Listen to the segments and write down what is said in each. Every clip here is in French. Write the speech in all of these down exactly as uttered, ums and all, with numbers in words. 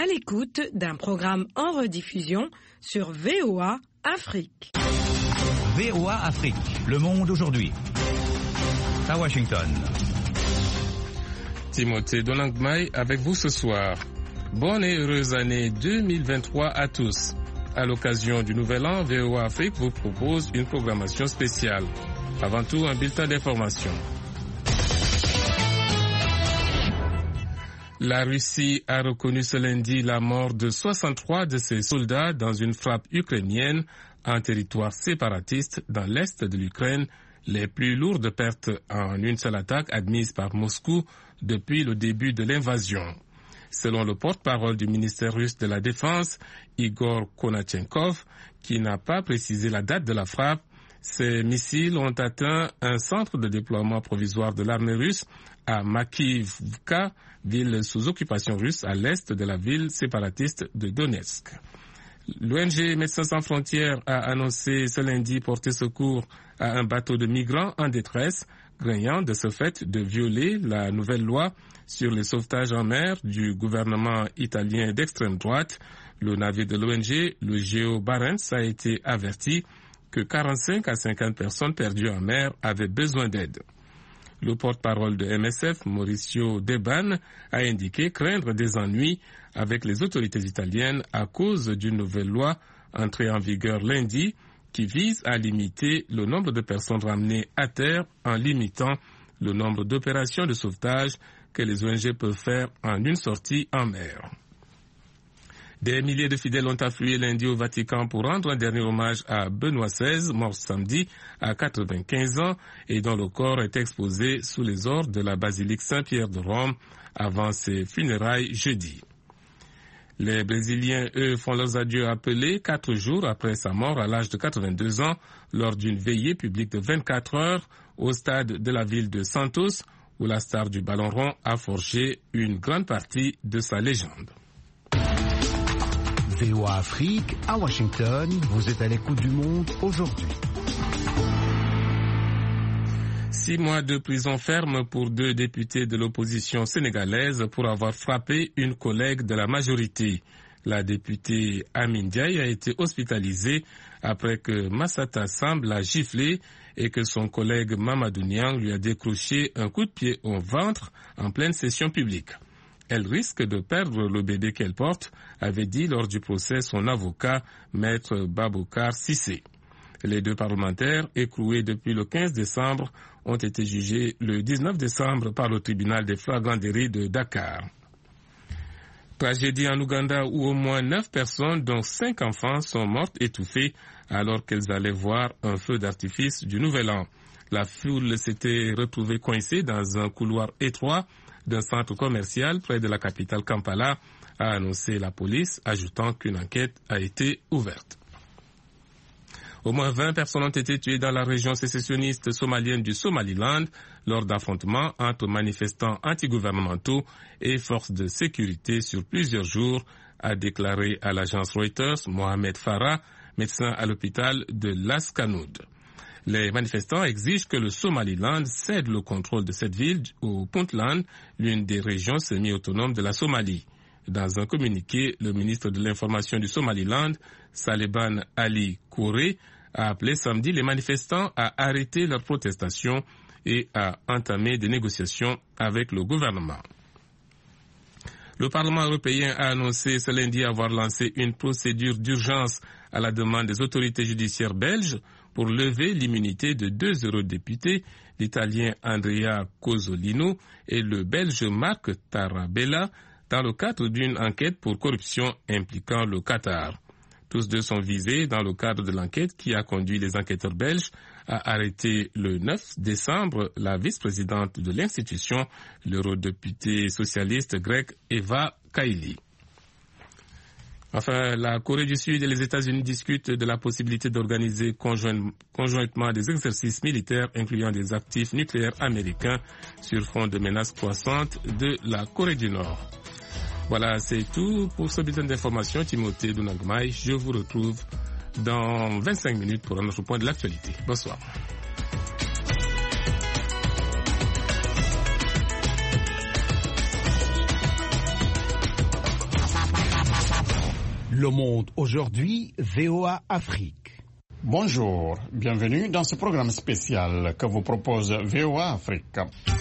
l'écoute d'un programme en rediffusion sur V O A Afrique. V O A Afrique, le monde aujourd'hui. À Washington. Timothée Donangmai avec vous ce soir. Bonne et heureuse année deux mille vingt-trois à tous. À l'occasion du Nouvel An, V O A Afrique vous propose une programmation spéciale. Avant tout, un bulletin d'information. La Russie a reconnu ce lundi la mort de soixante-trois de ses soldats dans une frappe ukrainienne en territoire séparatiste dans l'est de l'Ukraine, les plus lourdes pertes en une seule attaque admise par Moscou depuis le début de l'invasion. Selon le porte-parole du ministère russe de la Défense, Igor Konachenkov, qui n'a pas précisé la date de la frappe, ces missiles ont atteint un centre de déploiement provisoire de l'armée russe à Makivka, ville sous occupation russe à l'est de la ville séparatiste de Donetsk. L'O N G Médecins sans frontières a annoncé ce lundi porter secours à un bateau de migrants en détresse, craignant de ce fait de violer la nouvelle loi sur le sauvetage en mer du gouvernement italien d'extrême droite. Le navire de l'O N G, le Geo Barents, a été averti que quarante-cinq à cinquante personnes perdues en mer avaient besoin d'aide. Le porte-parole de M S F, Mauricio Deban, a indiqué craindre des ennuis avec les autorités italiennes à cause d'une nouvelle loi entrée en vigueur lundi qui vise à limiter le nombre de personnes ramenées à terre en limitant le nombre d'opérations de sauvetage que les O N G peuvent faire en une sortie en mer. Des milliers de fidèles ont afflué lundi au Vatican pour rendre un dernier hommage à Benoît seize, mort samedi à quatre-vingt-quinze ans et dont le corps est exposé sous les ors de la basilique Saint-Pierre de Rome avant ses funérailles jeudi. Les Brésiliens, eux, font leurs adieux appelés quatre jours après sa mort à l'âge de quatre-vingt-deux ans lors d'une veillée publique de vingt-quatre heures au stade de la ville de Santos où la star du ballon rond a forgé une grande partie de sa légende. V O A Afrique, à Washington, vous êtes à l'écoute du monde aujourd'hui. Six mois de prison ferme pour deux députés de l'opposition sénégalaise pour avoir frappé une collègue de la majorité. La députée Amine Diaye a été hospitalisée après que Massata Samb l'a giflé et que son collègue Mamadou Niang lui a décroché un coup de pied au ventre en pleine session publique. Elle risque de perdre le bébé qu'elle porte, avait dit lors du procès son avocat, maître Baboukar Cissé. Les deux parlementaires, écroués depuis le quinze décembre, ont été jugés le dix-neuf décembre par le tribunal des flagrants délits de Dakar. Tragédie en Ouganda où au moins neuf personnes, dont cinq enfants, sont mortes étouffées alors qu'elles allaient voir un feu d'artifice du Nouvel An. La foule s'était retrouvée coincée dans un couloir étroit d'un centre commercial près de la capitale Kampala, a annoncé la police, ajoutant qu'une enquête a été ouverte. Au moins vingt personnes ont été tuées dans la région sécessionniste somalienne du Somaliland lors d'affrontements entre manifestants antigouvernementaux et forces de sécurité sur plusieurs jours, a déclaré à l'agence Reuters Mohamed Farah, médecin à l'hôpital de Las Kanoud. Les manifestants exigent que le Somaliland cède le contrôle de cette ville au Puntland, l'une des régions semi-autonomes de la Somalie. Dans un communiqué, le ministre de l'Information du Somaliland, Saleban Ali Kouré, a appelé samedi les manifestants à arrêter leurs protestations et à entamer des négociations avec le gouvernement. Le Parlement européen a annoncé ce lundi avoir lancé une procédure d'urgence à la demande des autorités judiciaires belges pour lever l'immunité de deux eurodéputés, l'Italien Andrea Cozzolino et le Belge Marc Tarabella, dans le cadre d'une enquête pour corruption impliquant le Qatar. Tous deux sont visés dans le cadre de l'enquête qui a conduit les enquêteurs belges à arrêter le neuf décembre la vice-présidente de l'institution, l'eurodéputée socialiste grecque Eva Kaili. Enfin, la Corée du Sud et les États-Unis discutent de la possibilité d'organiser conjoint, conjointement des exercices militaires incluant des actifs nucléaires américains sur fond de menaces croissantes de la Corée du Nord. Voilà, c'est tout pour ce bulletin d'information. Timothée Donangmai, je vous retrouve dans vingt-cinq minutes pour un autre point de l'actualité. Bonsoir. Le Monde aujourd'hui, V O A Afrique. Bonjour, bienvenue dans ce programme spécial que vous propose V O A Afrique.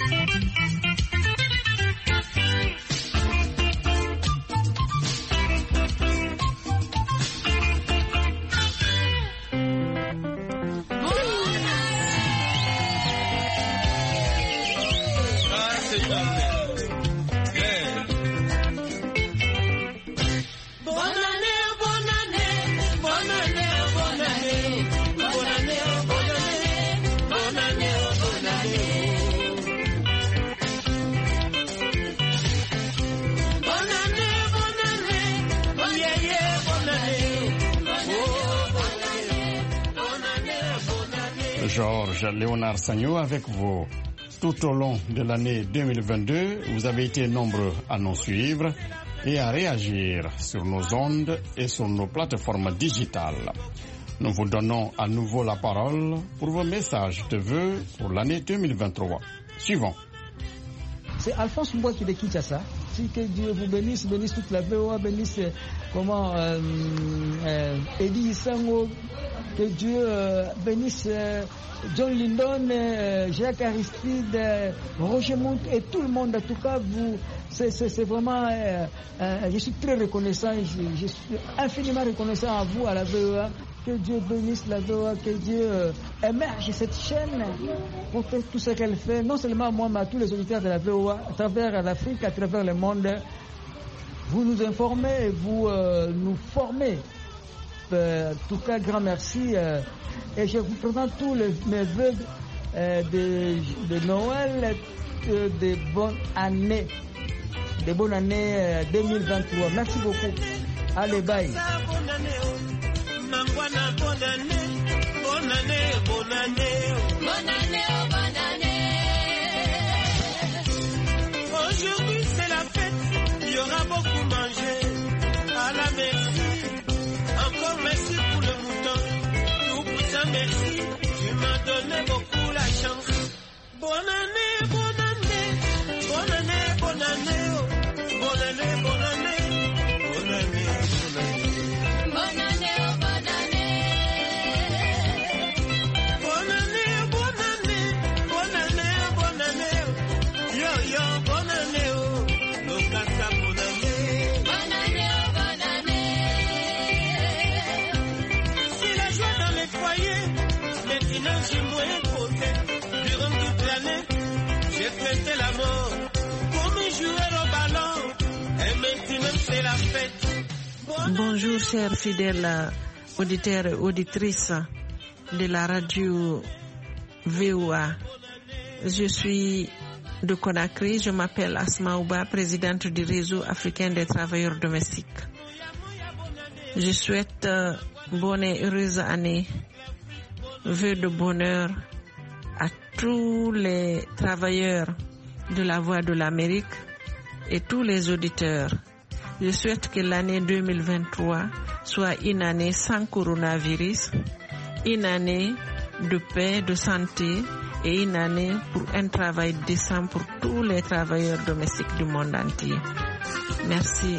Georges Léonard Sagnou avec vous. Tout au long de l'année deux mille vingt-deux, vous avez été nombreux à nous suivre et à réagir sur nos ondes et sur nos plateformes digitales. Nous vous donnons à nouveau la parole pour vos messages de vœux pour l'année deux mille vingt-trois. Suivons. C'est Alphonse Mbouaki de Kinshasa. Que Dieu vous bénisse, bénisse toute la V O A, bénisse comment euh, euh, Eddie Sango, que Dieu euh, bénisse euh, John Lindon, euh, Jacques Aristide, euh, Roger Monk et tout le monde. En tout cas, vous, c'est, c'est, c'est vraiment, euh, euh, je suis très reconnaissant, je, je suis infiniment reconnaissant à vous, à la V O A. Que Dieu bénisse la V O A, que Dieu euh, émerge cette chaîne pour faire tout ce qu'elle fait, non seulement moi, mais à tous les auditeurs de la V O A, à travers l'Afrique, à travers le monde. Vous nous informez et vous euh, nous formez. Euh, en tout cas, grand merci. Euh, et je vous présente tous les, mes vœux euh, de, de Noël, euh, de bonne année, de bonne année euh, deux mille vingt-trois. Merci beaucoup. Allez, bye. Mangwana, bonne année, bonne année, bonne année, bonne année, bonne année. Aujourd'hui c'est la fête, il y aura beaucoup mangé. À la merci, encore merci pour le mouton. Tout pour ça merci, tu m'as donné beaucoup la chance. Bonne année, bonne année, bonne année, bonne année, bonne année, bonne année, bonne année, bonne année. Bonjour chers fidèles auditeurs et auditrices de la radio V O A. Je suis de Conakry, je m'appelle Asma Ouba, présidente du réseau africain des travailleurs domestiques. Je souhaite euh, bonne et heureuse année, vœux de bonheur à tous les travailleurs de la Voix de l'Amérique et tous les auditeurs. Je souhaite que l'année deux mille vingt-trois soit une année sans coronavirus, une année de paix, de santé et une année pour un travail décent pour tous les travailleurs domestiques du monde entier. Merci.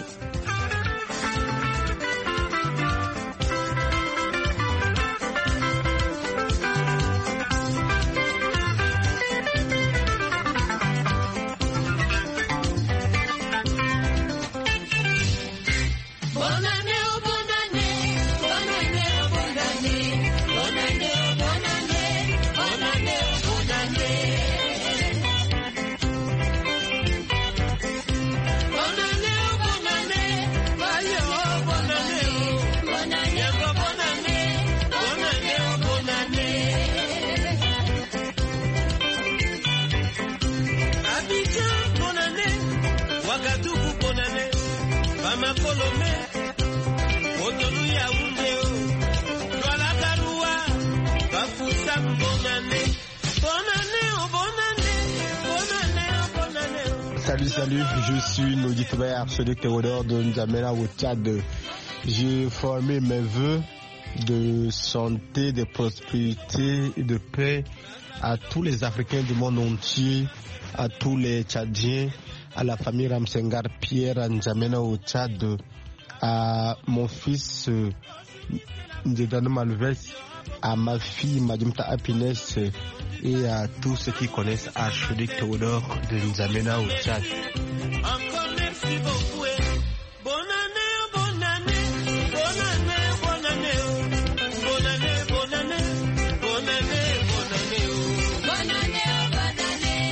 Salut, salut, je suis Noditoué Archduc Théodore de N'Djamena au Tchad. J'ai formé mes vœux de santé, de prospérité et de paix à tous les Africains du monde entier, à tous les Tchadiens, à la famille Ramsengar Pierre N'Djamena au Tchad, à mon fils euh, Ndjedane Malves, à ma fille Madjumta Happiness et à tous ceux qui connaissent Archduc Théodore de N'Djamena au Tchad. Encore merci beaucoup. Bonne année, bonne année, bonne année, bonne année, bonne année, bonne année, bonne année, bonne année, bonne année, bonne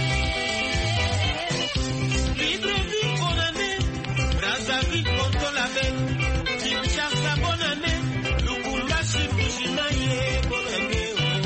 année. Libreville, bonne année. Brazzaville, Ponto Label. Kinshasa, bonne année. Lubumbashi, Mujinaye, bonne année.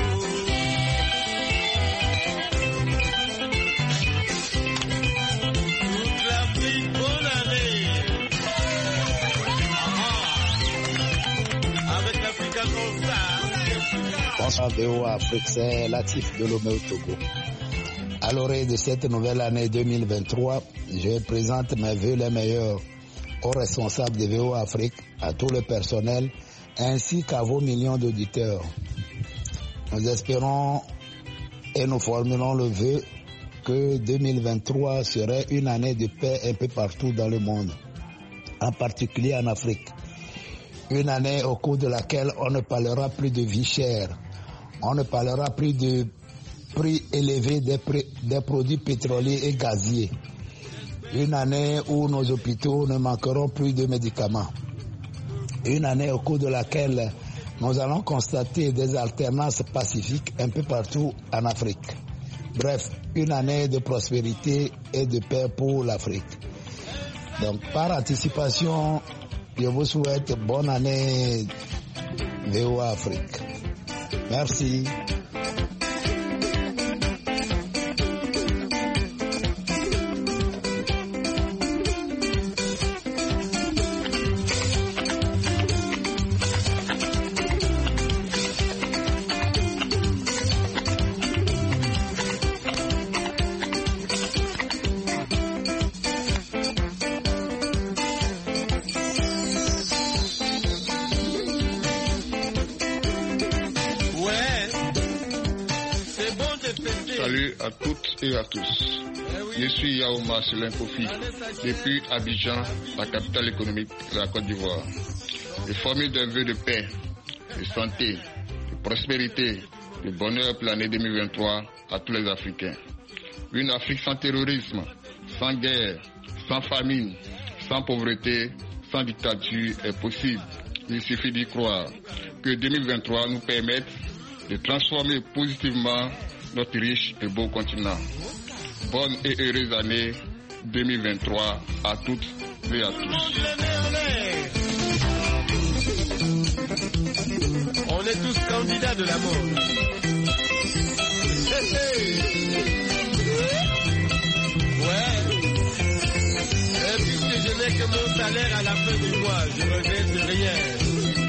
Bonsoir V O A Afrique, c'est Latif de Lomé au Togo. À l'orée de cette nouvelle année deux mille vingt-trois, je présente mes vœux les meilleurs aux responsables de V O A Afrique, à tout le personnel, ainsi qu'à vos millions d'auditeurs. Nous espérons et nous formulons le vœu que deux mille vingt-trois serait une année de paix un peu partout dans le monde, en particulier en Afrique. Une année au cours de laquelle on ne parlera plus de vie chère, on ne parlera plus de prix élevés des, prix, des produits pétroliers et gaziers. Une année où nos hôpitaux ne manqueront plus de médicaments. Une année au cours de laquelle nous allons constater des alternances pacifiques un peu partout en Afrique. Bref, une année de prospérité et de paix pour l'Afrique. Donc, par anticipation, je vous souhaite bonne année V O A Afrique. Merci. Salut à toutes et à tous. Je suis Yaouma Selin Kofi, depuis Abidjan, la capitale économique de la Côte d'Ivoire. Je formule des vœux de paix, de santé, de prospérité, de bonheur pour l'année deux mille vingt-trois à tous les Africains. Une Afrique sans terrorisme, sans guerre, sans famine, sans pauvreté, sans dictature est possible. Il suffit d'y croire. Que deux mille vingt-trois nous permette de transformer positivement notre riche et beau continent. Bonne et heureuse année deux mille vingt-trois à toutes et à tous. On est tous candidats de la mort. Ouais. Et puisque je n'ai que mon salaire à la fin du mois, je ne regrette rien.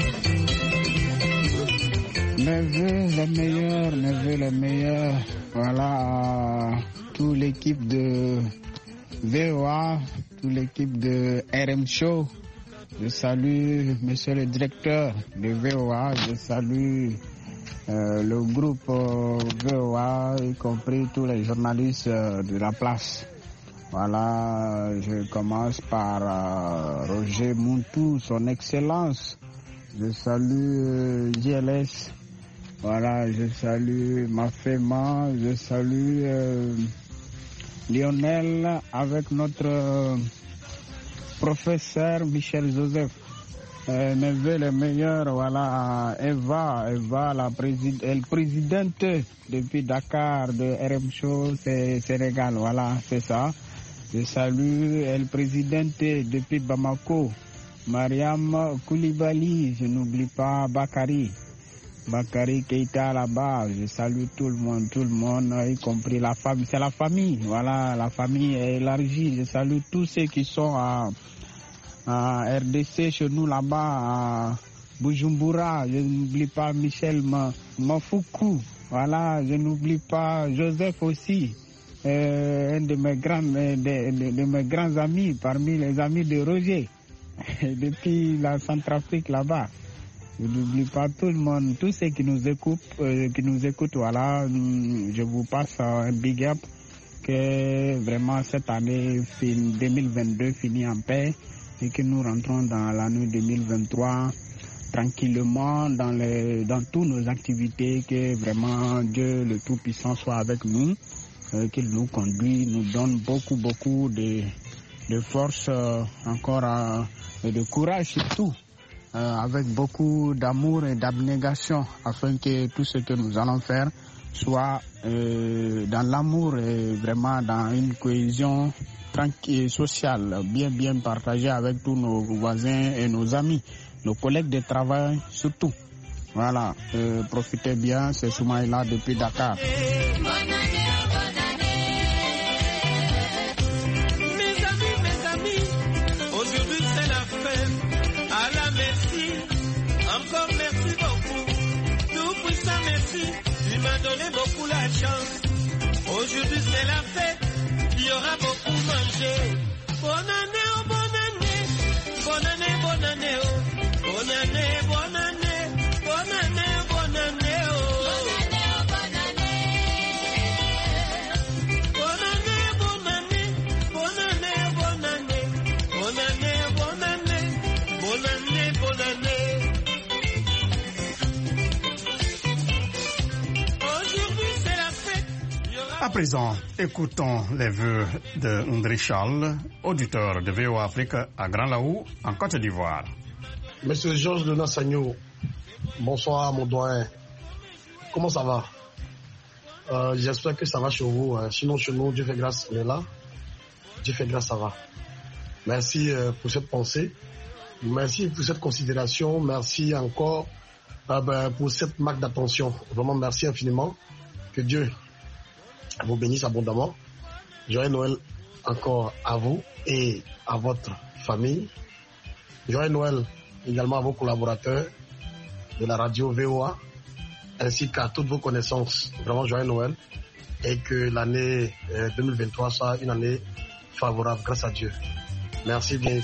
Mes vœux les meilleurs, mes vœux les meilleurs, voilà, à toute l'équipe de V O A, toute l'équipe de R M Show. Je salue monsieur le directeur de V O A, je salue euh, le groupe euh, V O A, y compris tous les journalistes euh, de la place. Voilà, je commence par euh, Roger Mountou, son excellence. Je salue euh, J L S. Voilà, je salue Mafema, je salue euh, Lionel avec notre euh, professeur Michel Joseph. Euh, mes vœux les meilleurs, voilà, Eva, Eva, la présid elle présidente depuis Dakar de R M Show, c'est Sénégal, voilà, c'est ça. Je salue elle présidente depuis Bamako, Mariam Koulibaly, je n'oublie pas Bakari. Bakary Keita là-bas, je salue tout le monde, tout le monde, y compris la famille, c'est la famille, voilà, la famille est élargie, je salue tous ceux qui sont à, à R D C chez nous là-bas, à Bujumbura, je n'oublie pas Michel Mafoukou, voilà, je n'oublie pas Joseph aussi, euh, un de mes grands, de, de, de mes grands amis, parmi les amis de Roger, depuis la Centrafrique là-bas. Je n'oublie pas tout le monde, tous ceux qui nous écoutent, euh, qui nous écoutent, voilà, je vous passe un big up, que vraiment cette année deux mille vingt-deux finit en paix et que nous rentrons dans l'année deux mille vingt-trois tranquillement dans, les, dans toutes nos activités, que vraiment Dieu le Tout-Puissant soit avec nous, euh, qu'il nous conduit, nous donne beaucoup, beaucoup de, de force euh, encore euh, et de courage surtout, euh, avec beaucoup d'amour et d'abnégation, afin que tout ce que nous allons faire soit euh, dans l'amour et vraiment dans une cohésion tranquille, sociale, bien, bien partagée avec tous nos voisins et nos amis. Nos collègues de travail surtout. Voilà, euh, profitez bien, c'est Soumaïla depuis Dakar. Bonne année, bonne année. Mes amis, mes amis, aujourd'hui c'est la fête. Allah merci, encore merci beaucoup. Tout puissant merci, tu m'as donné beaucoup la chance. Aujourd'hui c'est la fête, il y aura beaucoup mangé. Bonne année, oh bonne année, bonne année, bonne année, oh. Bonne année, bonne année, bonne année, bonne année, oh. Bonne année, bonne année. Bonne année, bonne année, bonne année. Bonne année, bonne année, bonne année. Bonne année, bonne année. Aujourd'hui, c'est la fête. À présent, écoutons les vœux de Ndri Charles, auditeur de V O A Afrique à Grand Laou, en Côte d'Ivoire. Monsieur Georges de Nassagno, bonsoir mon doyen. Comment ça va? euh, J'espère que ça va chez vous. Hein. Sinon chez nous, Dieu fait grâce, on est là. Dieu fait grâce, ça va. Merci euh, pour cette pensée. Merci pour cette considération. Merci encore euh, ben, pour cette marque d'attention. Vraiment merci infiniment. Que Dieu vous bénisse abondamment. Joyeux Noël encore à vous et à votre famille. Joyeux Noël également à vos collaborateurs de la radio V O A, ainsi qu'à toutes vos connaissances. Vraiment joyeux Noël et que l'année euh, deux mille vingt-trois soit une année favorable grâce à Dieu. Merci bien.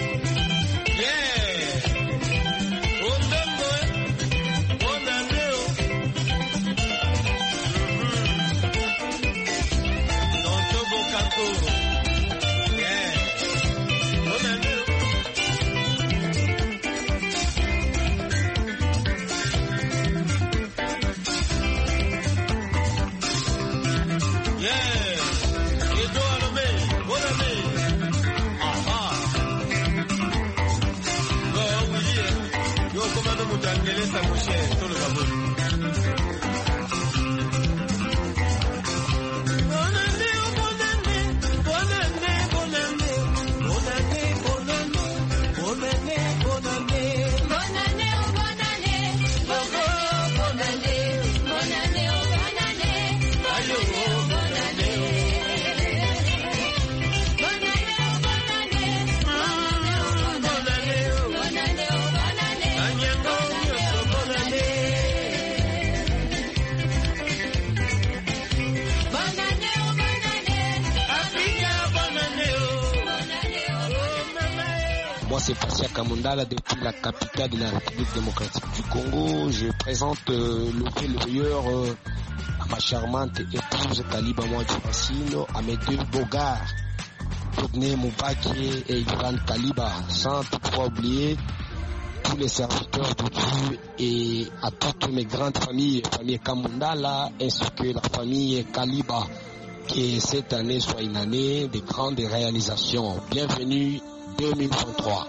C'est Fassia Kamundala depuis la capitale de la République démocratique du Congo. Je présente euh, le vœu le meilleur euh, à ma charmante épouse Kaliba Mouadji Racine, à mes deux beaux gars, Rodney Moubaki et Ivan Kaliba, sans toutefois oublier tous les serviteurs de Dieu et à toutes mes grandes familles, famille Kamundala ainsi que la famille Kaliba, que cette année soit une année de grandes réalisations. Bienvenue deux mille vingt-trois.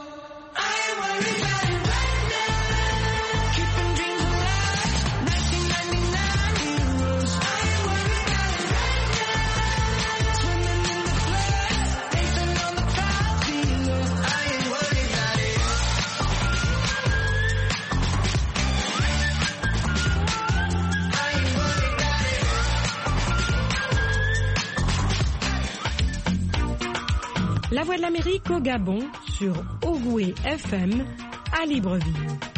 La Voix de l'Amérique au Gabon sur Ogoué F M à Libreville.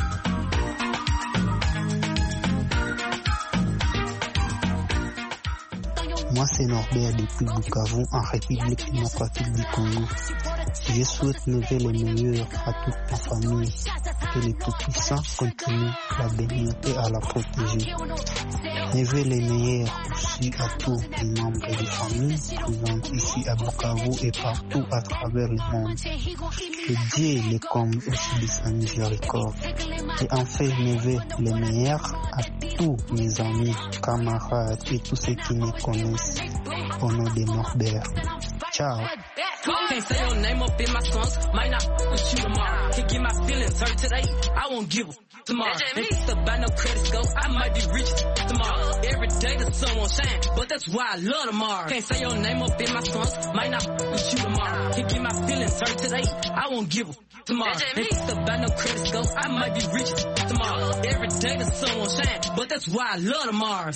Moi, c'est Norbert depuis Bukavu, en République démocratique du Congo. Je souhaite lever les meilleurs à toute ma famille, que le Tout-Puissant continue à la bénir et à la protéger. Levez les meilleurs aussi à tous les membres des familles présents ici à Bukavu et partout à travers le monde. Que Dieu les comble aussi de sa miséricorde. Et enfin, levez les meilleurs à tous mes amis, camarades et tous ceux qui me connaissent au nom de Norbert. Ciao. Can't say your name up in my songs, might not with you tomorrow. Can't get my feelings hurt today, I won't give a tomorrow. Ain't this about no credit score, I might be rich tomorrow. Every day the sun won't shine, but that's why I love tomorrow. Can't say your name up in my songs, might not with you tomorrow. Can't get my feelings hurt today, I won't give a tomorrow. Ain't this about no credit score, I might be rich tomorrow. Every day the sun won't shine, but that's why I love tomorrow.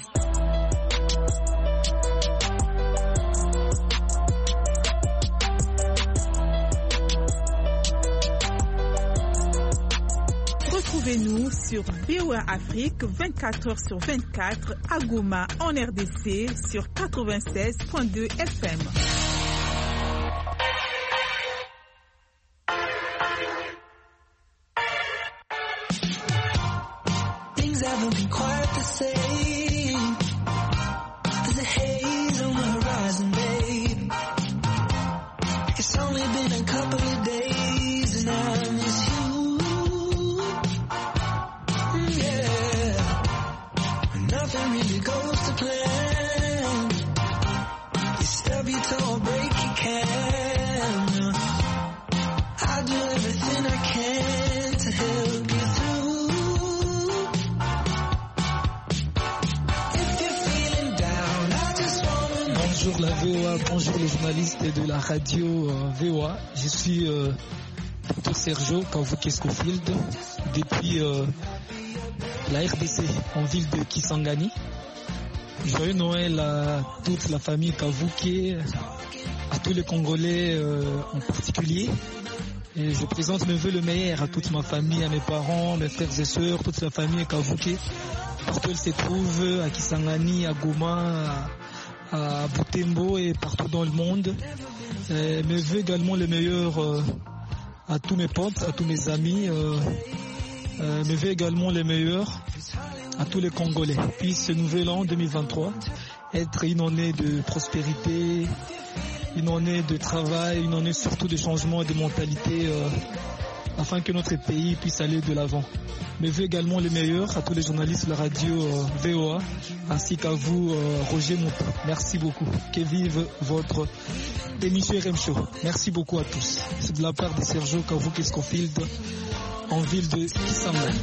Retrouvez-nous sur V O A Afrique vingt-quatre heures sur vingt-quatre à Goma en R D C sur quatre-vingt-seize point deux F M. Things haven't been quite the same. There's a haze on the horizon, babe. It's only been a couple of days and I miss you. Nothing really goes to plan. You stub your toe or break your can. I do everything I can to help you through. If you're feeling down, I just wanna know. Bonjour la V O A, bonjour les journalistes de la radio euh, V O A. Je suis euh, Docteur Sergio Kavuke-Scofield depuis euh, la R D C en ville de Kisangani. Joyeux Noël à toute la famille Kavuke, à tous les Congolais euh, en particulier. Et je présente mes vœux le meilleur à toute ma famille, à mes parents, mes frères et sœurs, toute la famille Kavuke, partout elle se trouve, à Kisangani, à Goma, à, à Butembo et partout dans le monde. Et mes vœux également le meilleur euh, à tous mes potes, à tous mes amis. Euh, Euh, mes vœux également les meilleurs à tous les Congolais. Puis ce nouvel an deux mille vingt-trois, être une année de prospérité, une année de travail, une année surtout de changement de mentalité euh, afin que notre pays puisse aller de l'avant. Mes vœux également les meilleurs à tous les journalistes de la radio euh, V O A ainsi qu'à vous euh, Roger Moutou. Merci beaucoup. Que vive votre émission R M Show. Merci beaucoup à tous. C'est de la part de Sergio Kavuke-Scofield en ville de Kisangani.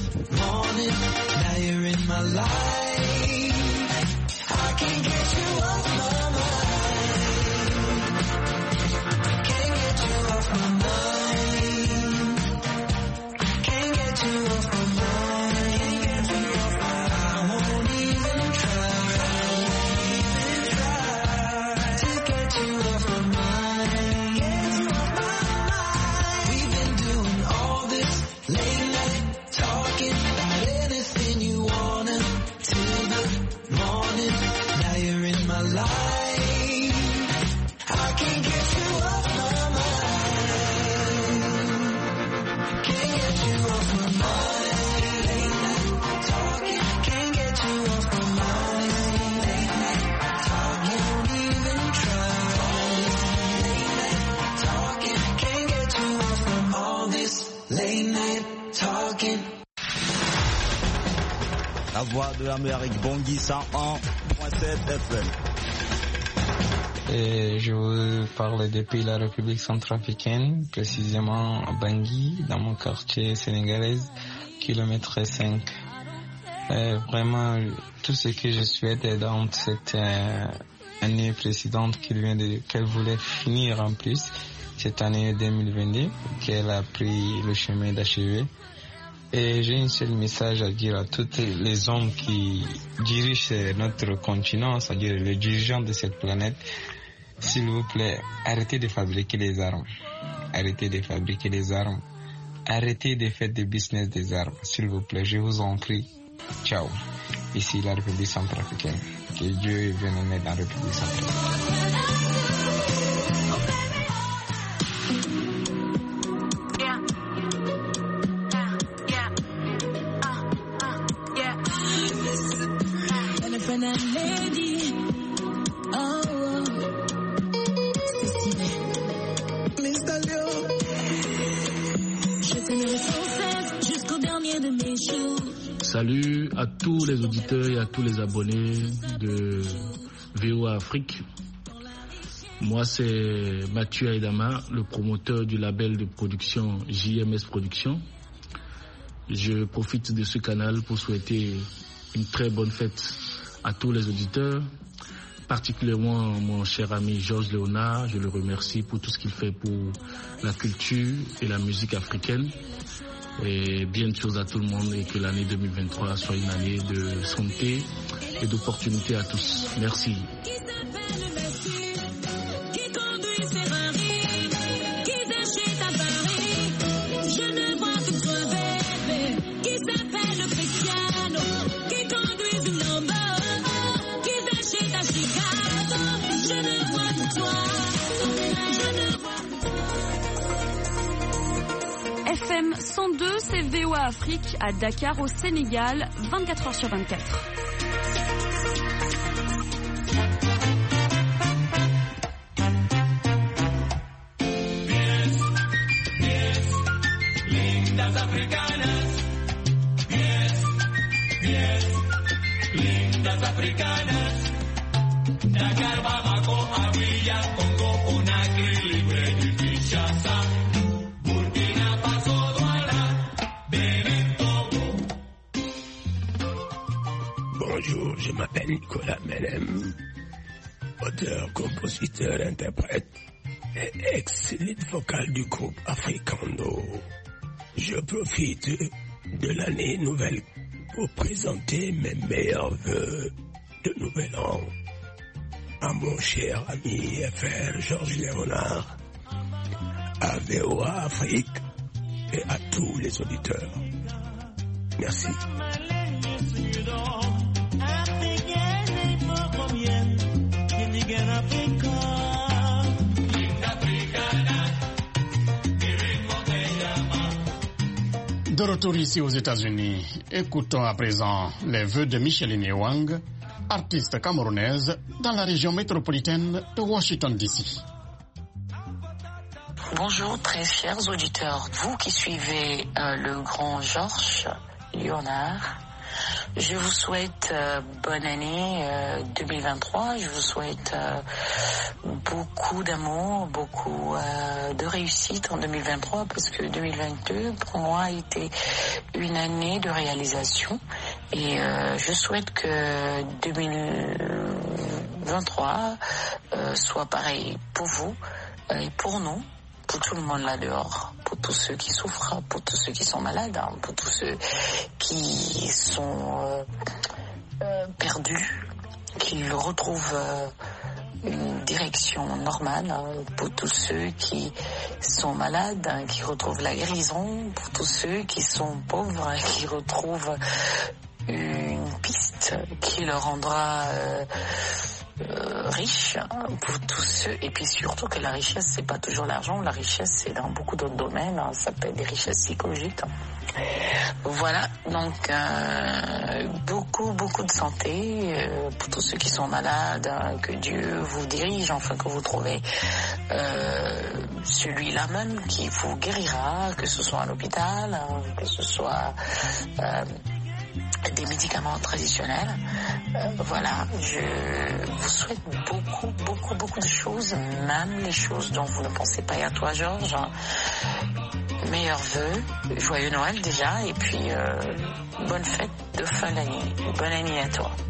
La voix de l'Amérique, Bangui cent un point sept F M. Et je vous parle depuis la République centrafricaine, précisément à Bangui, dans mon quartier sénégalais, kilomètre cinq. Et vraiment, tout ce que je souhaite dans cette euh, année précédente qu'elle vient de, qu'elle voulait finir en plus, cette année deux mille vingt-deux, qu'elle a pris le chemin d'achever. Et j'ai un seul message à dire à tous les hommes qui dirigent notre continent, c'est-à-dire les dirigeants de cette planète. S'il vous plaît, arrêtez de fabriquer les armes. Arrêtez de fabriquer les armes. Arrêtez de faire des business des armes. S'il vous plaît, je vous en prie. Ciao. Ici la République centrafricaine. Que Dieu vienne en aide dans la République centrafricaine. Diana Lady. Oh, oh. Cécile. mister Léo. Je t'aimerai sans cesse jusqu'au dernier de mes jours. Salut à tous les auditeurs et à tous les abonnés de V O A Afrique. Moi, c'est Mathieu Aïdama, le promoteur du label de production J M S Productions. Je profite de ce canal pour souhaiter une très bonne fête à tous les auditeurs, particulièrement mon cher ami Georges Léonard. Je le remercie pour tout ce qu'il fait pour la culture et la musique africaine. Et bien de choses à tout le monde et que l'année deux mille vingt-trois soit une année de santé et d'opportunités à tous. Merci. F M cent deux, c'est V O A Afrique à Dakar au Sénégal, vingt-quatre heures sur vingt-quatre. Dakar, Bamako, Abuja, Congo, Conakry, Libreville, Kinshasa. Bonjour, je m'appelle Nicolas Menem, auteur, compositeur, interprète et ex-lead vocal du groupe Africando. Je profite de l'année nouvelle pour présenter mes meilleurs vœux de nouvel an à mon cher ami F R Georges Léonard, à V O A Afrique et à tous les auditeurs. Merci. De retour ici aux États-Unis, écoutons à présent les vœux de Micheline Ewang, artiste camerounaise dans la région métropolitaine de Washington D C. Bonjour très chers auditeurs, vous qui suivez euh, le grand Georges Léonard, je vous souhaite euh, bonne année euh, deux mille vingt-trois, je vous souhaite euh, beaucoup d'amour, beaucoup euh, de réussite en deux mille vingt-trois parce que deux mille vingt-deux pour moi a été une année de réalisation et euh, je souhaite que deux mille vingt-trois euh, soit pareil pour vous euh, et pour nous. Pour tout le monde là dehors, pour tous ceux qui souffrent, pour tous ceux qui sont malades, hein, pour tous ceux qui sont euh, euh, perdus, qu'ils retrouvent euh, une direction normale, hein, pour tous ceux qui sont malades, hein, qui retrouvent la guérison, pour tous ceux qui sont pauvres, hein, qui retrouvent une piste qui leur rendra euh, Euh, riche hein, pour tous ceux, et puis surtout que la richesse c'est pas toujours l'argent, la richesse c'est dans beaucoup d'autres domaines, hein, ça peut être des richesses psychologiques hein. Voilà, donc euh, beaucoup beaucoup de santé euh, pour tous ceux qui sont malades, hein, que Dieu vous dirige, enfin que vous trouvez euh, celui-là même qui vous guérira, que ce soit à l'hôpital, hein, que ce soit euh, des médicaments traditionnels. Euh, voilà, je vous souhaite beaucoup, beaucoup, beaucoup de choses, même les choses dont vous ne pensez pas. Et à toi, Georges, meilleurs vœux, joyeux Noël déjà, et puis euh, bonne fête de fin d'année. Bonne année à toi.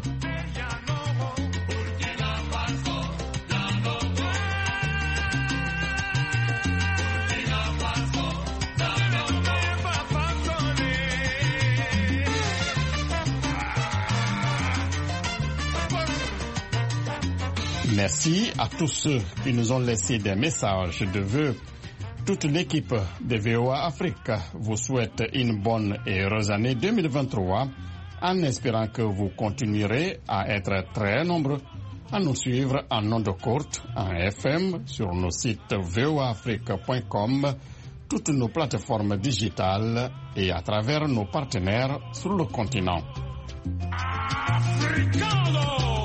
Merci à tous ceux qui nous ont laissé des messages de vœux. Toute l'équipe de V O A Afrique vous souhaite une bonne et heureuse année deux mille vingt-trois en espérant que vous continuerez à être très nombreux à nous suivre en ondes courtes, en F M, sur nos sites v o a afrique point com, toutes nos plateformes digitales et à travers nos partenaires sur le continent. Africano.